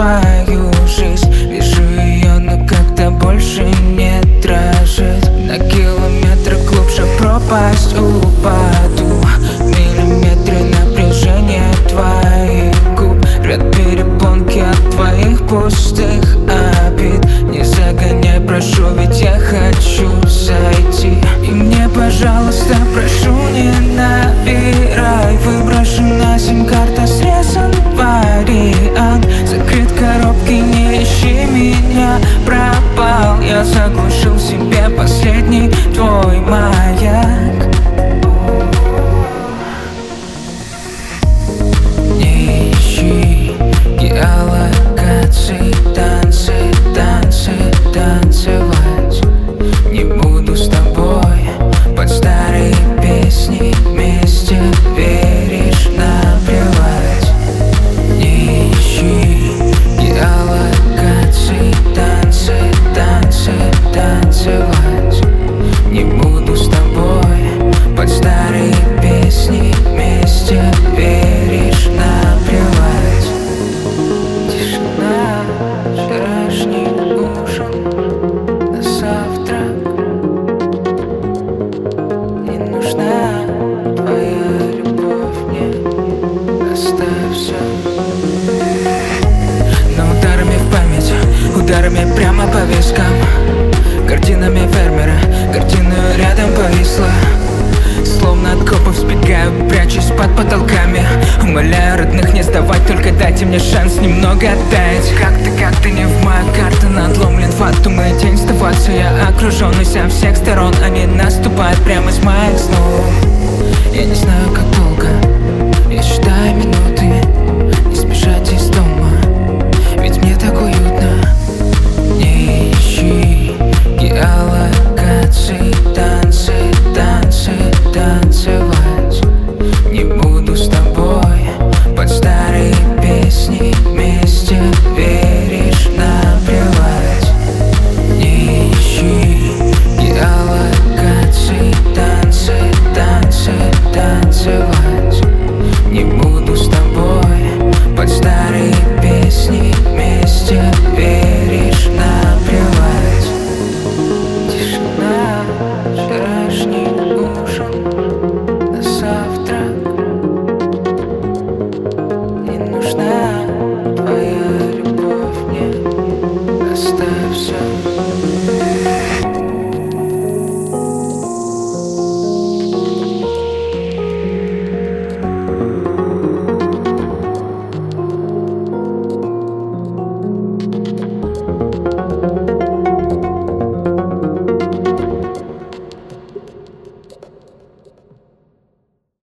свою жизнь. Вижу ее, но как-то больше не дрожит. На километры глубже пропасть упаду. Миллиметры напряжения твоих губ рвет перепонки от твоих пустых обид. Не загоняй, прошу, ведь я хочу зайти. И мне, пожалуйста, прошу, не набирай. Выброшу на сим-карта срезан вариант. Закрыт коробки, не ищи меня, пропал. Я заглушил себе последний твой маяк. Не ищи геолокации, танцы, танцы, танцевать. Не буду с тобой под старые песни вместе, веришь, наплевать. Не ищи геолокации, танцы, танцы, танцевать. Не буду с тобой под старые песни вместе, веришь, наплевать. Тишина, вчерашний ужин на завтрак. Не нужна твоя любовь мне, оставь всё. Но ударами в память, ударами прямо по вискам. Картинами фермера, картина рядом повисла. Словно от копов сбегаю, прячусь под потолками. Умоляю родных не сдавать, только дайте мне шанс немного отдать. Как ты не в мою карту, надломлен фатум и тень сдаваться. Я окружённый со всех сторон, они наступают прямо из моих снов. Я не знаю, как долго, я считаю минуты.